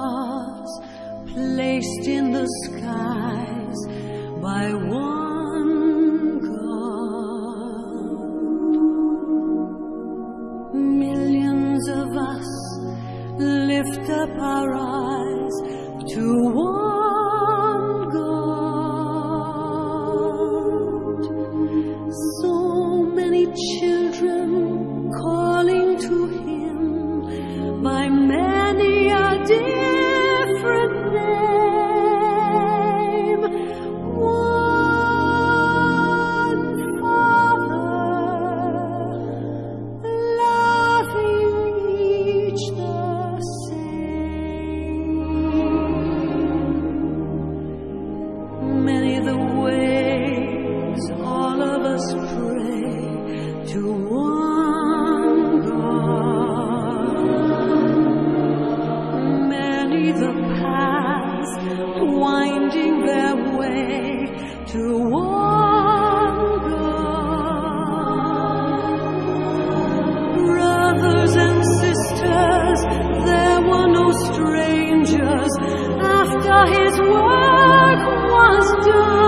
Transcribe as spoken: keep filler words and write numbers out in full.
stars placed in the skies by one God. Millions of us lift up our eyes to one God. So many children calling to Him by many a different name. One Father, loving each the same. Many the ways all of us pray to one God. Many the paths winding their way to one God. Brothers and sisters, there were no strangers after His work was done.